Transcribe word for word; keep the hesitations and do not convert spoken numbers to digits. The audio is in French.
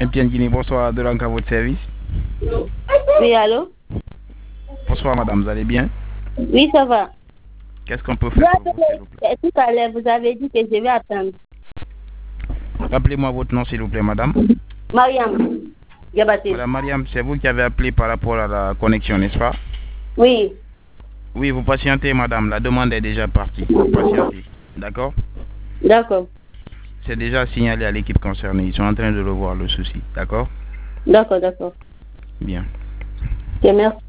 Bien Guinée, bonsoir, de l'encre à votre service. Oui, allô? Bonsoir madame, vous allez bien? Oui, ça va. Qu'est-ce qu'on peut faire pour vous, s'il vous plaît? Tout à l'heure, vous avez dit que je vais attendre. Rappelez-moi votre nom, s'il vous plaît, madame. Mariam Gabaté. Madame Mariam, c'est vous qui avez appelé par rapport à la connexion, n'est-ce pas? Oui. Oui, vous patientez, madame. La demande est déjà partie. Vous patientez. D'accord? D'accord. C'est déjà signalé à l'équipe concernée. Ils sont en train de revoir le souci. D'accord? D'accord, d'accord. Bien. Ok, merci.